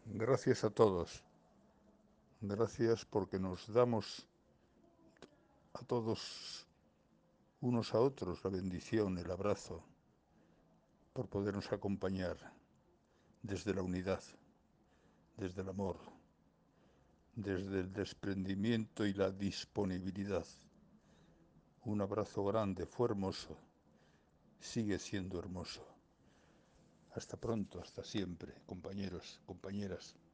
Gracias a todos. Gracias porque nos damos a todos unos a otros la bendición, el abrazo, por podernos acompañar desde la unidad, desde el amor, desde el desprendimiento y la disponibilidad. Un abrazo grande, fue hermoso, sigue siendo hermoso. Hasta pronto, hasta siempre, compañeros, compañeras.